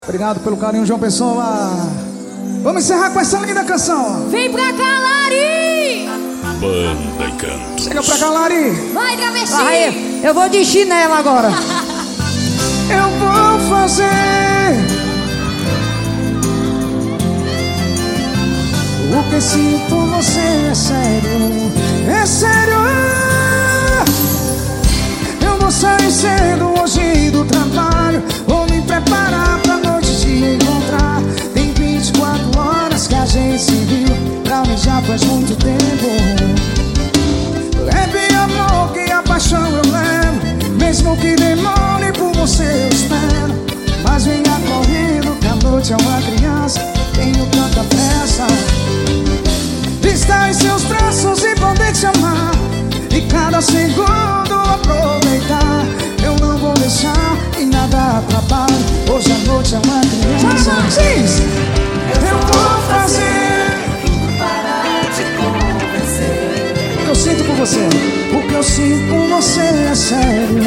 Obrigado pelo carinho, João Pessoa. Vamos encerrar com essa linda canção. Vem pra cá, Lari! Banda e canto. Chega pra cá, Lari. Vai, travesti! Aí, eu vou de chinelo agora. Eu vou fazer o que sinto por você, é sério. É sério. Eu vou sair cedo hoje do trabalho. Vou me preparar pra noite te encontrar. Tem 24 horas que a gente se viu. Pra mim já faz muito tempo. Leve amor que a paixão eu levo. Mesmo que demore por você eu espero. Mas venha correndo que a noite é uma criança. Tenho tanta pressa. Está em seus braços e poder te amar. E cada segundo aproveitar. Eu não vou deixar e nada atrapalhe. Hoje a noite é uma criança. Eu vou fazer para te convencer. O que eu sinto por você, o que eu sinto por você é sério.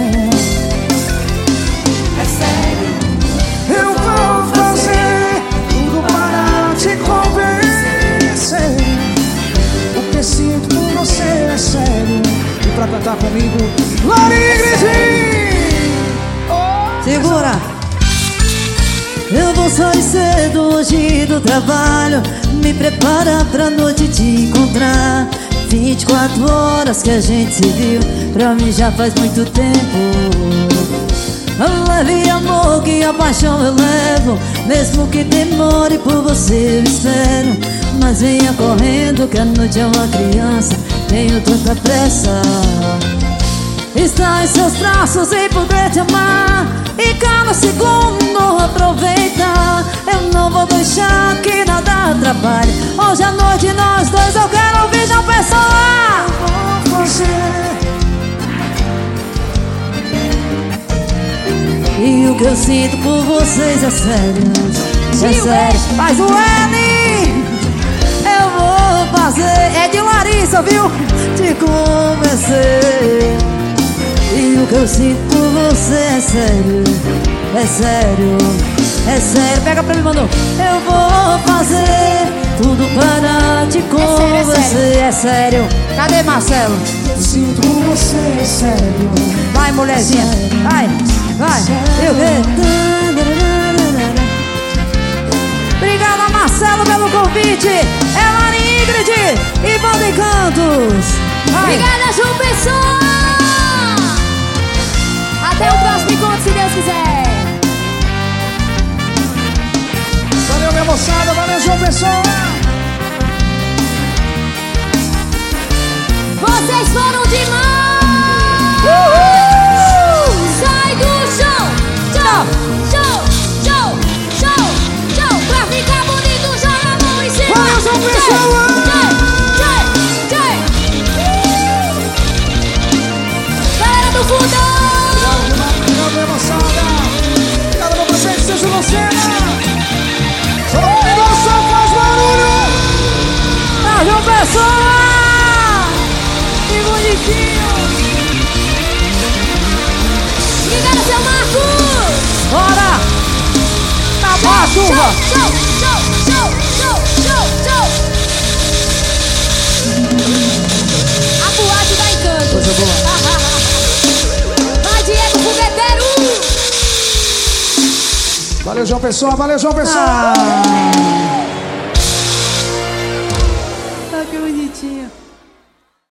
É sério. Eu vou fazer tudo para te convencer. O que sinto por você é sério. E pra cantar comigo, Lari Ingrid! Segura. Eu vou sair cedo hoje do trabalho. Me prepara pra noite te encontrar. 24 horas que a gente se viu. Pra mim já faz muito tempo. Leve amor que a paixão eu levo. Mesmo que demore por você eu espero. Mas venha correndo que a noite é uma criança. Tenho tanta pressa. Está em seus braços e poder te amar. E cada segundo aproveitar. Eu não vou deixar que nada atrapalhe. Hoje à noite nós dois eu quero ouvir João Pessoa. Eu vou fazer. E o que eu sinto por vocês é sério. É sério. Faz o L. Eu vou fazer. É de Larissa, viu? Te convencer. E o que eu sinto por você é sério. É sério. É sério. Pega pra mim, Manu. Eu vou fazer tudo para te convencer. É sério. Cadê Marcelo? Eu sinto por você é sério. Vai, mulherzinha. Vai. Vai. Eu Obrigada, Marcelo, pelo convite. É Lari Ingrid e Banda e Cantos. Vai. Obrigada, João Pessoa! Até o próximo encontro, se Deus quiser. Valeu, minha moçada, valeu, João Pessoa. Vocês foram demais! Sai do chão! Show, show, show, show, show! Pra ficar bonito, joga a mão em cima! Valeu, João Pessoa! Galera do fundão! Obrigado, minha moçada. Obrigado, meu presente, seja Lucena. Só o só faz barulho. Ah, João Pessoa! Que bonitinho! Obrigada, seu Marcos! Bora! Acabou a chuva! Show, show, show, show, show, show! A boate da Encanto! Coisa boa. Vai, Diego Fogueteiro! Valeu, João Pessoa, valeu, João Pessoa. Ah, que bonitinho!